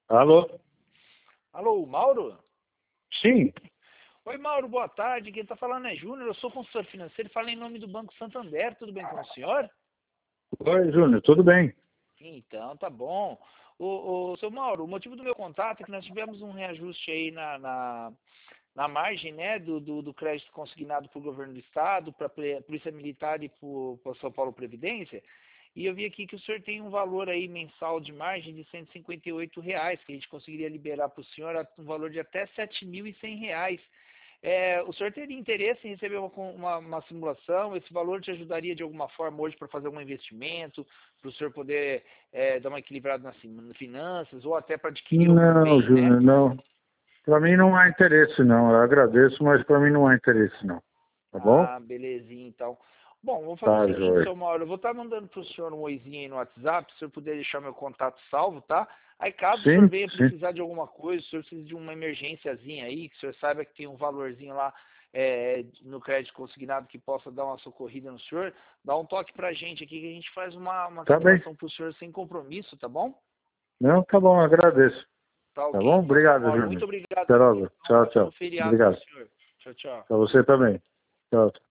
Alô? Alô, Mauro? Sim. Oi, Mauro, boa tarde. Quem está falando é Júnior, eu sou consultor financeiro e falo em nome do Banco Santander. Tudo bem com o senhor? Oi, Júnior, tudo bem? Então, tá bom. Seu Mauro, o motivo do meu contato é que nós tivemos um reajuste aí na margem, né, do crédito consignado para o governo do estado, para a Polícia Militar e para São Paulo Previdência. E eu vi aqui que o senhor tem um valor aí mensal de margem de R$ 158, que a gente conseguiria liberar para o senhor um valor de até R$ 7.100. O senhor teria interesse em receber uma simulação? Esse valor te ajudaria de alguma forma hoje para fazer algum investimento, para o senhor poder dar uma equilibrada nas finanças, ou até para adquirir algum Não, bem, né? Júnior, não. Para mim não há interesse, não. Eu agradeço, mas para mim não há interesse, não. Tá bom? Ah, belezinha, então. Bom, vamos fazer o Tá, seguinte, Joia. seu Mauro, eu vou estar mandando para o senhor um oizinho aí no WhatsApp, se o senhor puder deixar meu contato salvo, tá? Aí caso o senhor Sim, venha sim. precisar de alguma coisa, se o senhor precisa de uma emergênciazinha aí, que o senhor saiba que tem um valorzinho lá no crédito consignado que possa dar uma socorrida no senhor, dá um toque pra gente aqui que a gente faz uma Tá bem. simulação para o senhor sem compromisso, tá bom? Não, tá bom, agradeço. Tá Tá ok bom? então, seu Obrigado, Mauro. Muito Júnior. obrigado Até por mim. logo. Um Tchau, ótimo tchau. feriado para o Obrigado. senhor. Tchau, tchau. Para você também. Tchau.